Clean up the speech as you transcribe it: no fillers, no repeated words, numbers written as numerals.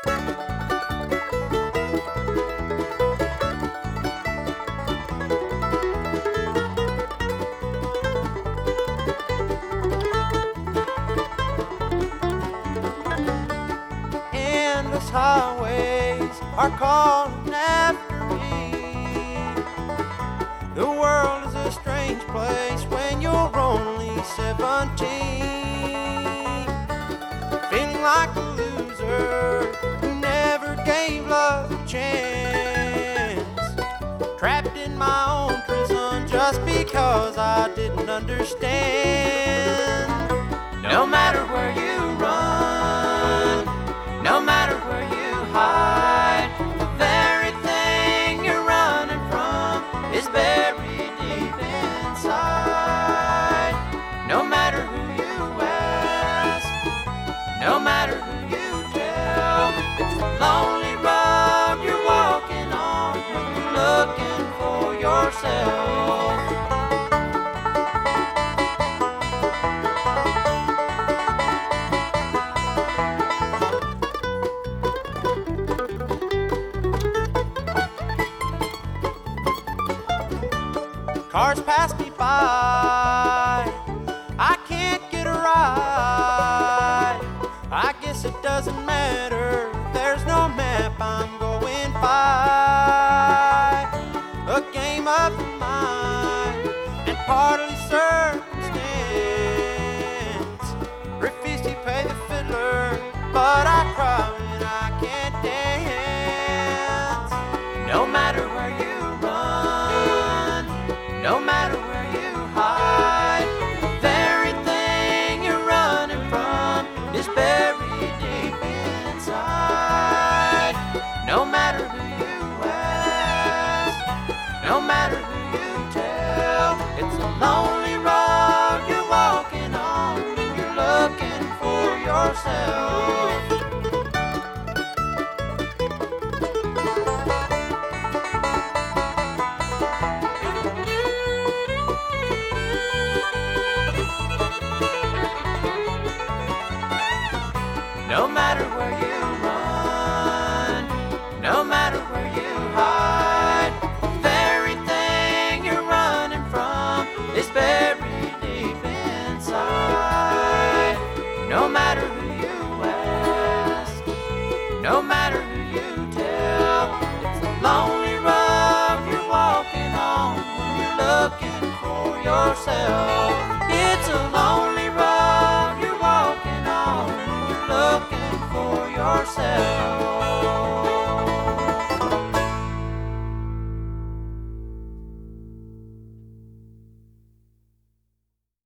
Endless highways are calling after me. The world is a strange place when you're only 17. Feeling like a loser who never gave love a chance. Trapped in my own prison just because I didn't understand. No matter where you run, no matter where you hide, the very thing you're running from is buried deep inside. No matter who you ask, no matter who you tell, it's a lonely road you're walking on when you're looking for yourself. Cars pass me by, I can't get a ride. I guess it doesn't matter, there's no map I'm going by. A game of the mind and partly circumstance. Refuse to pay the fiddler, but I cry when I can't dance. No matter where you run, no matter where you hide, the very thing you're running from is buried deep inside. No matter who you ask, no matter who you tell, it's a lonely road you're walking on when you're looking for yourself. No matter where you run, no matter where you hide, the very thing you're running from is buried deep inside. No matter who you ask, no matter who you tell, it's a lonely road you're walking on when you're looking for yourself. It's a